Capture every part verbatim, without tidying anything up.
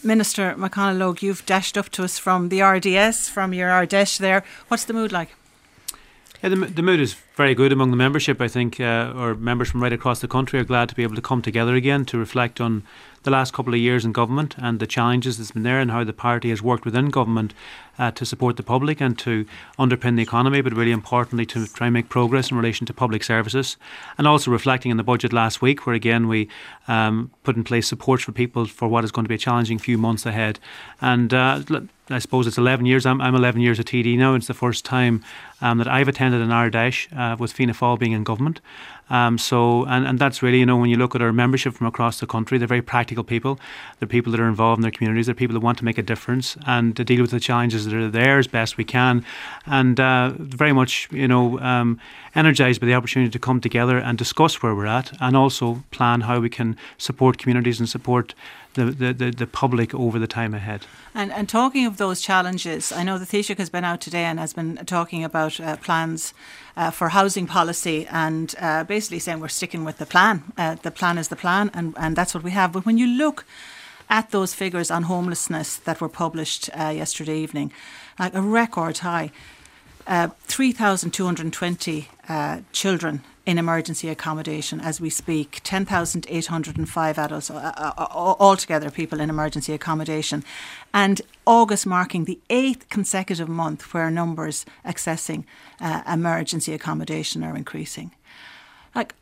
Minister McConalogue, you've dashed up to us from the R D S, from your Ardèche there. What's the mood like? Yeah, the, the mood is very good among the membership. I think uh, our members from right across the country are glad to be able to come together again to reflect on the last couple of years in government and the challenges that's been there and how the party has worked within government uh, to support the public and to underpin the economy, but really importantly to try and make progress in relation to public services. And also reflecting on the budget last week, where again we um, put in place support for people for what is going to be a challenging few months ahead. And uh, I suppose it's eleven years. I'm, I'm eleven years at T D now. It's the first time um, that I've attended an Ardèche uh, with Fianna Fáil being in government. Um, so, and, and that's really, you know, when you look at our membership from across the country, they're very practical people. They're people that are involved in their communities. They're people that want to make a difference and to deal with the challenges that are there as best we can. And uh, very much, you know, um, energised by the opportunity to come together and discuss where we're at and also plan how we can support communities and support the, the, the, the public over the time ahead. And, and talking of those challenges, I know the Taoiseach has been out today and has been talking about uh, plans uh, for housing policy and uh, basically saying we're sticking with the plan. Uh, the plan is the plan and, and that's what we have. But when you look at those figures on homelessness that were published uh, yesterday evening, like a record high, uh, three thousand two hundred twenty uh, children in emergency accommodation as we speak, ten thousand eight hundred five adults, uh, uh, altogether people in emergency accommodation. And August marking the eighth consecutive month where numbers accessing uh, emergency accommodation are increasing. Like,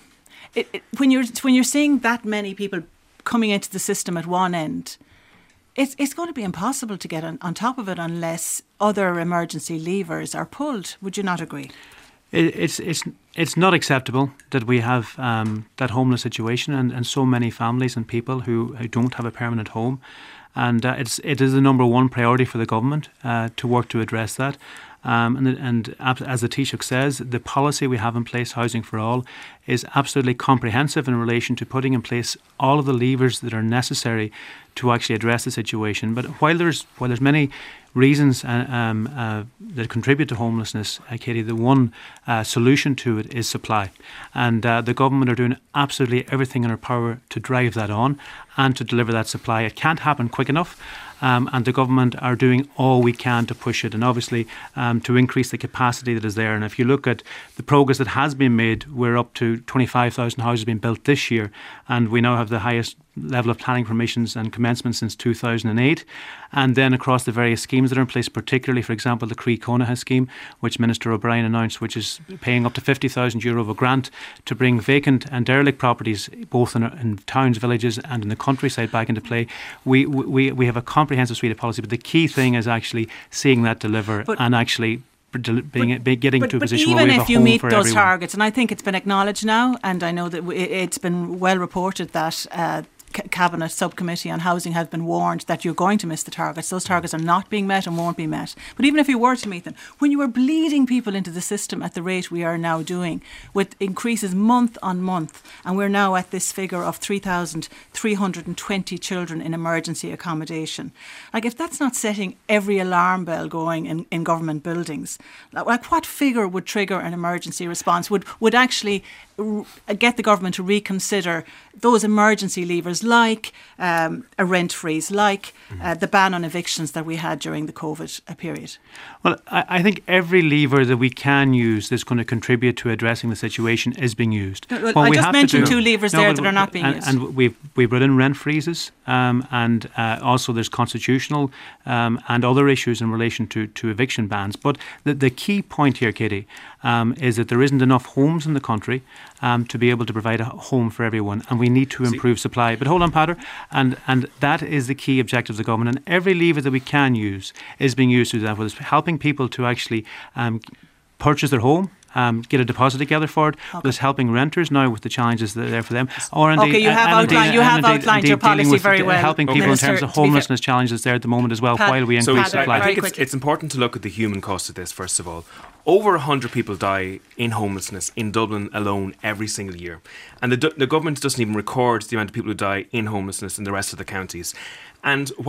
it, it, when you're when you're seeing that many people coming into the system at one end, it's it's going to be impossible to get on, on top of it unless other emergency levers are pulled. Would you not agree? It's it's it's not acceptable that we have um, that homeless situation and, and so many families and people who, who don't have a permanent home, and uh, it's it is the number one priority for the government uh, to work to address that. Um, and, and as the Taoiseach says, the policy we have in place, Housing for All, is absolutely comprehensive in relation to putting in place all of the levers that are necessary to actually address the situation. But while there's while there's many reasons uh, um, uh, that contribute to homelessness, uh, Katie, the one uh, solution to it is supply. And uh, the government are doing absolutely everything in our power to drive that on and to deliver that supply. It can't happen quick enough. Um, and the government are doing all we can to push it and obviously um, to increase the capacity that is there. And if you look at the progress that has been made, we're up to twenty-five thousand houses being built this year, and we now have the highest level of planning permissions and commencement since two thousand eight. And then across the various schemes that are in place, particularly, for example, the Croí Cónaithe scheme, which Minister O'Brien announced, which is paying up to fifty thousand euro of a grant to bring vacant and derelict properties, both in, in towns, villages and in the countryside, back into play. We, we, we have a comprehensive suite of policy, but the key thing is actually seeing that deliver but and actually being, but, getting but, to a but position where we have a home for even if you meet those everyone. Targets, and I think it's been acknowledged now, and I know that it's been well reported that uh, Cabinet Subcommittee on Housing have been warned that you're going to miss the targets. Those targets are not being met and won't be met. But even if you were to meet them, when you are bleeding people into the system at the rate we are now doing, with increases month on month, and we're now at this figure of three thousand three hundred twenty children in emergency accommodation, like if that's not setting every alarm bell going in, in government buildings, like what figure would trigger an emergency response, would, would actually get the government to reconsider those emergency levers like um, a rent freeze, like uh, the ban on evictions that we had during the COVID period? Well, I, I think every lever that we can use that's going to contribute to addressing the situation is being used. Well, I we just mentioned do, two levers no, there but, that are not being and, used. And we've, we've brought in rent freezes um, and uh, also there's constitutional um, and other issues in relation to, to eviction bans. But the, the key point here, Katie, um, is that there isn't enough homes in the country Um, to be able to provide a home for everyone, and we need to improve See. supply. But hold on, Pater, and and that is the key objective of the government, and every lever that we can use is being used to do that, whether it's helping people to actually um, purchase their home, Um, get a deposit together for it. Okay. There's helping renters now with the challenges that are there for them. Or indeed, okay, you have uh, outlined, indeed, you have indeed, outlined indeed your policy very well. Helping okay. people Minister, in terms of homelessness challenges there at the moment as well, Pat, while we so increase Pat, supply. I think it's, it's important to look at the human cost of this, first of all. Over one hundred people die in homelessness in Dublin alone every single year. And the, the government doesn't even record the amount of people who die in homelessness in the rest of the counties. And while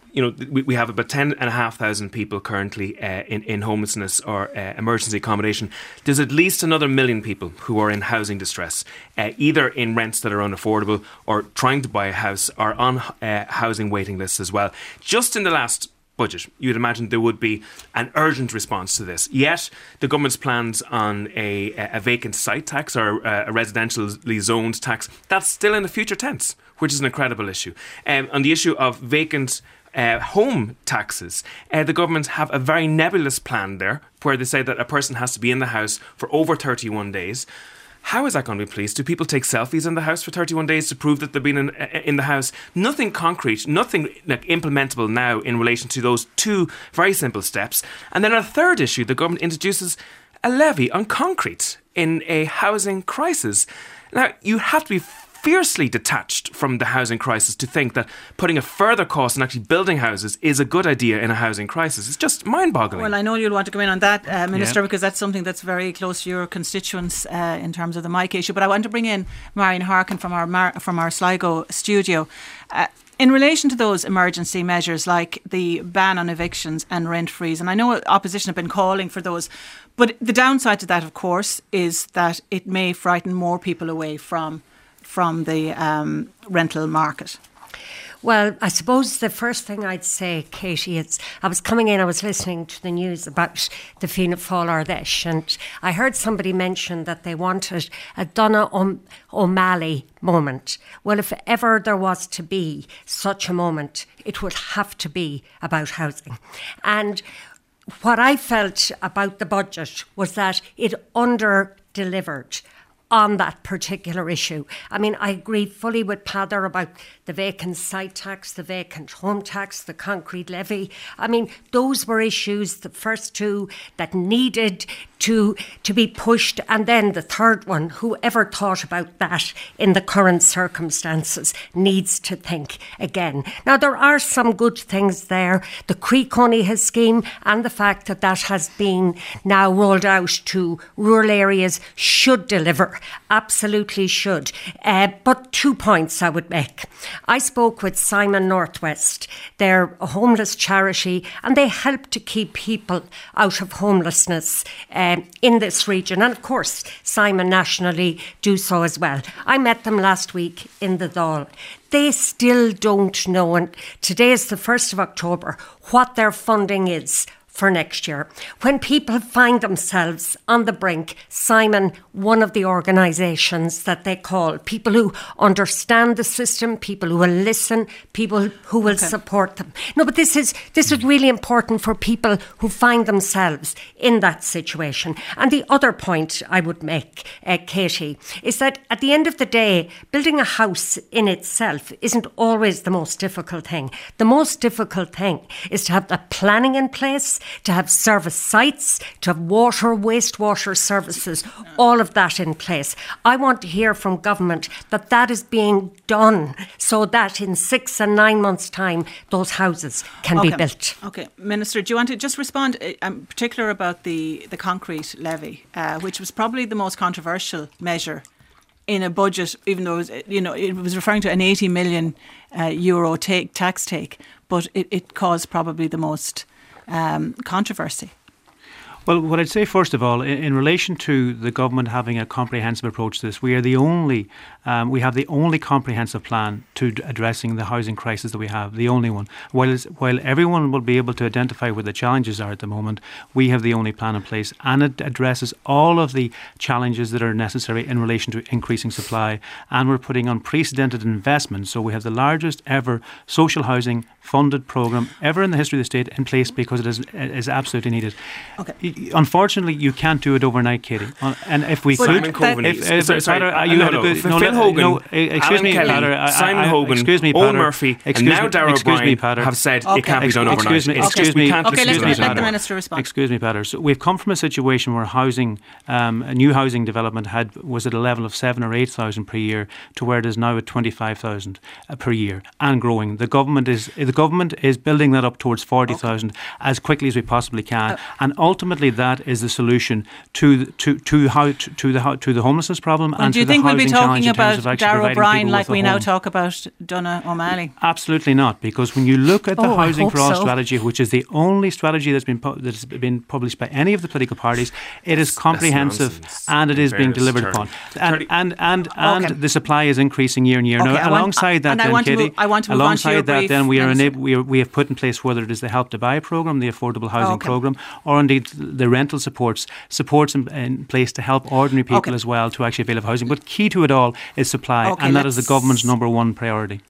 you know, we, we have about ten and a half thousand people currently uh, in, in homelessness or uh, emergency accommodation. There's at least another million people who are in housing distress, uh, either in rents that are unaffordable or trying to buy a house or on uh, housing waiting lists as well. Just in the last budget, you'd imagine there would be an urgent response to this. Yet the government's plans on a, a vacant site tax or a residentially zoned tax, that's still in the future tense, which is an incredible issue. Um, on the issue of vacant Uh, home taxes, uh, the government have a very nebulous plan there where they say that a person has to be in the house for over thirty-one days. How is that going to be policed? Do people take selfies in the house for thirty-one days to prove that they've been in, in the house? Nothing concrete, nothing like implementable now in relation to those two very simple steps. And then a third issue, the government introduces a levy on concrete in a housing crisis. Now, you have to be fiercely detached from the housing crisis to think that putting a further cost in actually building houses is a good idea in a housing crisis. It's just mind-boggling. Well, I know you'll want to go in on that, uh, Minister, yeah. because that's something that's very close to your constituents uh, in terms of the Mike issue. But I want to bring in Marion Harkin from our Mar- from our Sligo studio. Uh, In relation to those emergency measures like the ban on evictions and rent freeze, and I know opposition have been calling for those, but the downside to that, of course, is that it may frighten more people away from from the um, rental market. Well, I suppose the first thing I'd say, Katie, is I was coming in, I was listening to the news about the Fianna Fáil Ardesh, and I heard somebody mention that they wanted a Donna O'Malley moment. Well, if ever there was to be such a moment, it would have to be about housing. And what I felt about the budget was that it under-delivered on that particular issue. I mean, I agree fully with Peadar about the vacant site tax, the vacant home tax, the concrete levy. I mean, those were issues, the first two, that needed to to be pushed. And then the third one, whoever thought about that in the current circumstances needs to think again. Now, there are some good things there. The Croí Cónaithe scheme and the fact that that has been now rolled out to rural areas should deliver. Absolutely should. Uh, but two points I would make. I spoke with Simon Northwest. They're a homeless charity and they help to keep people out of homelessness um, in this region. And of course, Simon nationally do so as well. I met them last week in the Dáil. They still don't know, and today is the first of October, what their funding is for next year. When people find themselves on the brink, Simon, one of the organisations that they call, people who understand the system, people who will listen, people who will okay. support them. No, but this is this is really important for people who find themselves in that situation. And the other point I would make, uh, Katie, is that at the end of the day, building a house in itself isn't always the most difficult thing. The most difficult thing is to have the planning in place, to have service sites, to have water, wastewater services, all of that in place. I want to hear from government that that is being done so that in six and nine months' time, those houses can okay. be built. Okay. Minister, do you want to just respond in particular about the, the concrete levy, uh, which was probably the most controversial measure in a budget, even though it was, you know, it was referring to an eighty million uh, euro take, tax take, but it, it caused probably the most Um, controversy. Well, what I'd say first of all, in, in relation to the government having a comprehensive approach to this, we are the only, um, we have the only comprehensive plan to d- addressing the housing crisis that we have, the only one. While while everyone will be able to identify where the challenges are at the moment, we have the only plan in place, and it addresses all of the challenges that are necessary in relation to increasing supply. And we're putting unprecedented investment. So we have the largest ever social housing funded programme ever in the history of the state in place because it is, it is absolutely needed. Okay. Unfortunately, you can't do it overnight, Katie. And if we Simon could, Coveney, if, if, sorry, sorry, Peadar, you no, had no, a good, no, no, Phil Hogan, no, excuse Alan me, Kelly, Peadar, I, Simon I, Hogan, excuse me, Owen Peadar, Murphy, excuse and now me, Darrell excuse me, Bryan Peadar, have said okay. it can't be done excuse overnight. Me, it's excuse just, me, we can't okay, excuse let's me, let the Minister respond. Excuse me, Peadar. So we've come from a situation where housing, um, a new housing development had was at a level of seven or eight thousand per year to where it is now at twenty-five thousand uh, per year and growing. The government is the government is building that up towards forty thousand okay. as quickly as we possibly can, uh, and ultimately that is the solution to the, to to how to, to the to the homelessness problem well, and do you to think the we'll be housing talking challenge about terms of actually Darragh providing O'Brien people like with a we now home. talk about Donna O'Malley? Absolutely not, because when you look at the Oh, I Housing hope for All so. strategy, which is the only strategy that's been pu- that's been published by any of the political parties, it is comprehensive nonsense, and it in is being fairness, delivered Charlie. upon. And Charlie- and and, and Okay. the supply is increasing year on year. Okay, now, I want- alongside that, and I then, want to Katie, move- I want to move on to your alongside that, brief, then we are Minister. enable, we, are, we have put in place whether it is the Help to Buy programme, the affordable housing Okay. programme, or indeed the rental supports supports in, in place to help ordinary people Okay. as well to actually avail of housing. But key to it all is supply, Okay, and that is the let's- government's number one priority.